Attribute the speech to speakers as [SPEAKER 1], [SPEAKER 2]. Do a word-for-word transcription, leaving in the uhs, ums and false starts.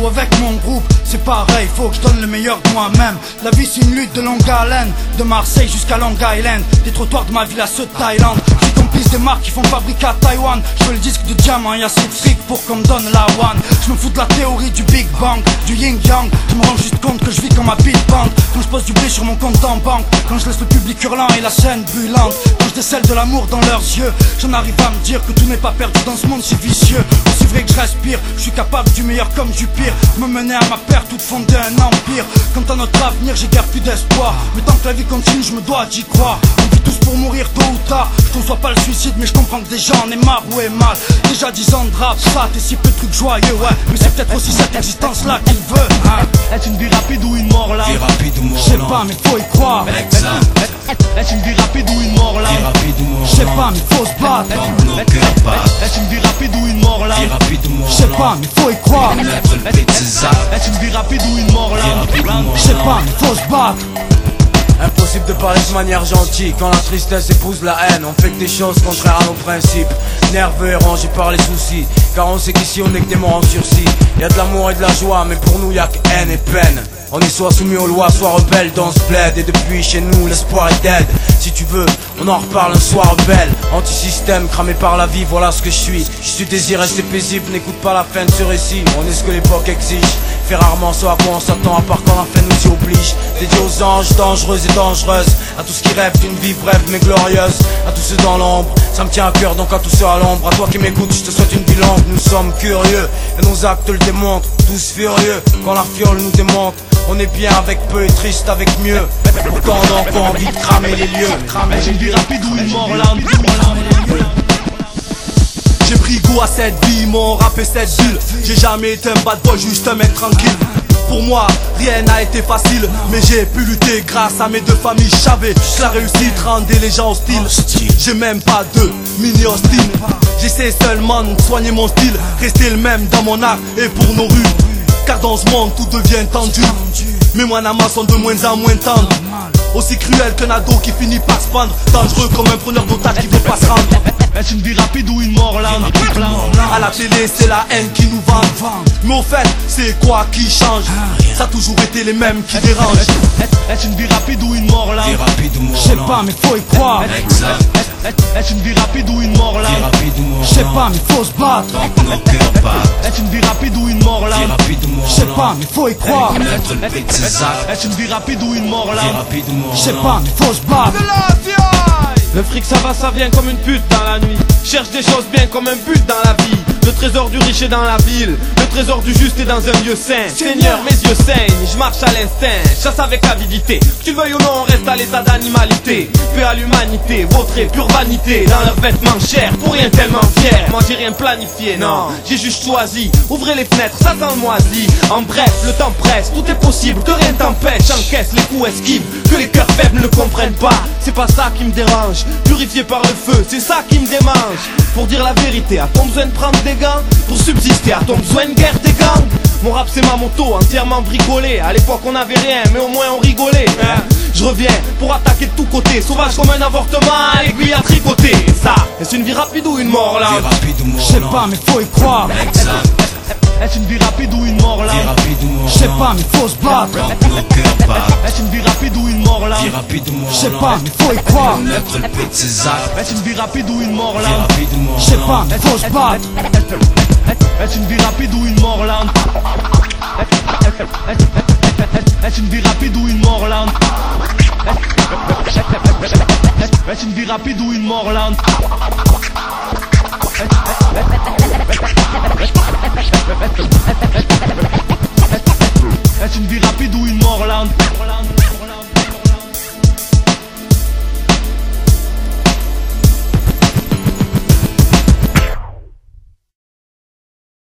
[SPEAKER 1] ou avec mon groupe, c'est pareil, faut que je donne le meilleur de moi-même. La vie c'est une lutte de longue haleine, de Marseille jusqu'à Long Island, des trottoirs de ma ville à ceux de Thaïlande. Je suis complice des marques qui font fabriquer à Taïwan. Je veux le disque de diamant, y'a assez de fric pour qu'on me donne la one. Je me fous de la théorie du Big Bang, du Yin Yang. Je me rends juste compte que je vis comme ma beat band. Quand je pose du blé sur mon compte en banque, quand je laisse le public hurlant et la scène brûlante, quand je décèle de l'amour dans leurs yeux, j'en arrive à me dire que tout n'est pas perdu dans ce monde si vicieux. Aussi vrai que je respire, je suis capable du meilleur comme du pire. Me mener à ma perte ou de fonder un empire. Quant à notre avenir, j'ai guère plus d'espoir. Mais tant que la vie continue, je me dois d'y croire. On vit tous pour mourir tôt ou tard. Je conçois pas le suicide, mais je comprends que des gens en aient marre ou est mal. Déjà dix ans de rap, ça, et si peu de trucs joyeux, ouais. Mais c'est peut-être aussi cette existence-là qu'il veut, hein.
[SPEAKER 2] Est-ce une vie rapide ou une mort lente?
[SPEAKER 3] Vie rapide ou mort lente?
[SPEAKER 1] Je sais pas, mais faut y croire.
[SPEAKER 2] Est-ce une vie rapide ou une mort lente?
[SPEAKER 3] Vie rapide ou mort lente?
[SPEAKER 1] Je sais pas, mais faut se battre.
[SPEAKER 3] Quand nos cœurs battent.
[SPEAKER 2] Est-ce une vie rapide ou une mort lente?
[SPEAKER 3] Vie rapide ou mort
[SPEAKER 1] Je sais
[SPEAKER 3] lente?
[SPEAKER 1] pas, mais faut y croire.
[SPEAKER 3] Mettre le pied de ses actes.
[SPEAKER 2] Est-ce une vie rapide ou une mort
[SPEAKER 3] Vie
[SPEAKER 2] lente?
[SPEAKER 3] rapide ou mort
[SPEAKER 1] Je sais
[SPEAKER 3] lente?
[SPEAKER 1] pas, mais faut se battre.
[SPEAKER 4] Impossible de parler de manière gentille quand la tristesse épouse la haine. On fait que des choses contraires à nos principes. Nerveux et rangés par les soucis, car on sait qu'ici on est que des morts en sursis. Y'a de l'amour et de la joie, mais pour nous y'a que haine et peine. On est soit soumis aux lois, soit rebelles dans ce bled. Et depuis chez nous l'espoir est dead. Si tu veux, on en reparle un soir rebelle. Anti-système, cramé par la vie, voilà ce que je suis. Je suis désir, rester paisible, n'écoute pas la fin de ce récit. On est ce que l'époque exige, fait rarement ce à quoi on s'attend, à part quand la fin nous y oblige. Dédié aux anges, dangereuses et dangereuses, à tous qui rêvent d'une vie brève mais glorieuse. À tous ceux dans l'ombre, ça me tient à cœur, donc à tous ceux à l'ombre. À toi qui m'écoutes, je te souhaite une vie longue. Nous sommes curieux, et nos actes le démontrent. Tous furieux, quand la fiole nous démonte. On est bien avec peu et triste avec mieux. Pourtant on a encore envie de cramer les lieux.
[SPEAKER 2] Est-ce une vie rapide ou une mort lente? J'ai pris goût à cette vie, mon rap et cette ville. J'ai jamais été un bad boy, juste un mec tranquille. Pour moi, rien n'a été facile, mais j'ai pu lutter grâce à mes deux familles. J'avais la réussite, rendait les gens hostiles. J'ai même pas de mini hostile. J'essaie seulement de soigner mon style, rester le même dans mon art et pour nos rues. Car dans ce monde tout devient tendu. Mes moines amas sont de moins en moins tendres. Aussi cruel qu'un ado qui finit par se pendre. Dangereux comme un preneur d'otage qui veut pas se rendre. Est-ce une vie rapide ou une mort lente? À la télé c'est la haine qui nous vend. Mais au fait c'est quoi qui change? Ça a toujours été les mêmes qui dérangent. Est-ce une vie rapide ou une mort
[SPEAKER 3] Vie
[SPEAKER 2] lente?
[SPEAKER 3] rapide ou mort
[SPEAKER 1] Je sais
[SPEAKER 3] lente?
[SPEAKER 1] pas, mais faut y croire.
[SPEAKER 3] Exact.
[SPEAKER 2] Est-ce une vie rapide ou une mort
[SPEAKER 3] Vie
[SPEAKER 2] lente?
[SPEAKER 3] rapide ou mort
[SPEAKER 1] Je sais
[SPEAKER 3] lente?
[SPEAKER 1] pas, mais faut se battre.
[SPEAKER 3] Quand nos cœurs battent.
[SPEAKER 2] Est-ce une vie rapide ou une mort
[SPEAKER 3] Vie
[SPEAKER 2] lente?
[SPEAKER 3] rapide ou mort
[SPEAKER 1] Je sais
[SPEAKER 3] lente?
[SPEAKER 1] pas, mais faut y croire.
[SPEAKER 3] Mettre le pied de ses actes.
[SPEAKER 2] Est-ce une vie rapide ou une mort
[SPEAKER 3] Vie
[SPEAKER 2] lente?
[SPEAKER 3] rapide ou mort
[SPEAKER 1] Je sais
[SPEAKER 3] lente?
[SPEAKER 1] pas, mais faut se battre.
[SPEAKER 5] Le fric ça va, ça vient comme une pute dans la nuit. Cherche des choses bien comme un but dans la vie. Le trésor du riche est dans la ville. Le trésor du juste est dans un lieu saint. Seigneur, mes yeux saignent, je marche à l'instinct. Chasse avec avidité. Que tu le veuilles ou non, on reste à l'état d'animalité. Paix à l'humanité, vautrée, pure vanité. Dans leurs vêtements chers, pour rien tellement fier. Moi j'ai rien planifié, non, j'ai juste choisi. Ouvrez les fenêtres, ça sent le moisi. En bref, le temps presse, tout est possible, que rien t'empêche. J'encaisse les coups esquives, que les cœurs faibles ne comprennent pas. C'est pas ça qui me dérange, purifié par le feu, c'est ça qui me démange. Pour dire la vérité, a-t-on besoin de prendre des gants? Pour subsister, a-t-on besoin de guerre des gangs? Mon rap c'est ma moto, entièrement bricolé. À l'époque on avait rien, mais au moins on rigolait, hein. Je reviens pour attaquer de tous côtés, sauvage comme un avortement, aiguille à tricoter. Ça, est-ce une vie rapide ou une mort là?
[SPEAKER 3] Vie rapide ou mort
[SPEAKER 1] Je sais
[SPEAKER 3] lente?
[SPEAKER 1] pas, mais faut y croire.
[SPEAKER 3] Exact.
[SPEAKER 2] Est-ce une vie rapide ou une mort
[SPEAKER 3] Vie
[SPEAKER 2] lente?
[SPEAKER 3] rapide ou mort
[SPEAKER 1] Je sais
[SPEAKER 3] lente?
[SPEAKER 1] pas, mais faut se battre.
[SPEAKER 3] Quand nos cœurs battent.
[SPEAKER 2] Est-ce une vie rapide ou une mort
[SPEAKER 3] Vie
[SPEAKER 2] lente?
[SPEAKER 3] rapide ou mort
[SPEAKER 1] Je sais
[SPEAKER 3] lente?
[SPEAKER 1] pas, mais faut y croire.
[SPEAKER 3] Mettre le pied de ses actes.
[SPEAKER 2] Est-ce une vie rapide ou une mort
[SPEAKER 3] Vie
[SPEAKER 2] lente?
[SPEAKER 3] rapide ou mort
[SPEAKER 1] Je sais
[SPEAKER 3] lente?
[SPEAKER 1] pas, mais faut se battre.
[SPEAKER 2] Est-ce une vie rapide ou une mort lente? Est-ce une vie rapide ou une mort lente? Est-ce une vie rapide ou une mort lente? Est-ce une vie rapide ou une mort lente?